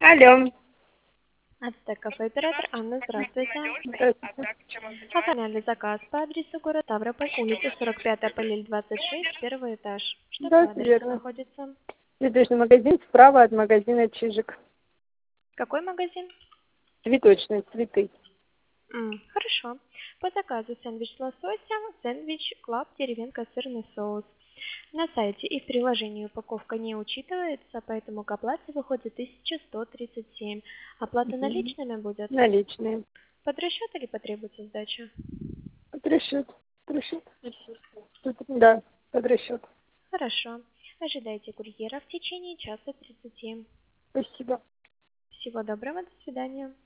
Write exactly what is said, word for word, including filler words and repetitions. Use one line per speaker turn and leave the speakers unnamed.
Алло.
Ацтек кафе оператор Анна, здравствуйте.
Здравствуйте.
Оформляли заказ по адресу город Ставрополь, улица сорок пятая, Полиль двадцать шесть, первый этаж. Что
Да,
по
всё
адресу
верно.
находится?
Цветочный магазин справа от магазина Чижик.
Какой магазин?
Цветочный, цветы.
М, хорошо. По заказу сэндвич с лососем, сэндвич клаб, деревенка, сырный соус. На сайте и в приложении упаковка не учитывается, поэтому к оплате выходит тысяча сто тридцать семь. Оплата
Мгм.
наличными будет?
Наличные.
Под расчет или потребуется сдача?
Под расчет. Под расчет. Тут- Да, под расчет.
Хорошо. Ожидайте курьера в течение часа тридцати.
Спасибо.
Всего доброго, до свидания.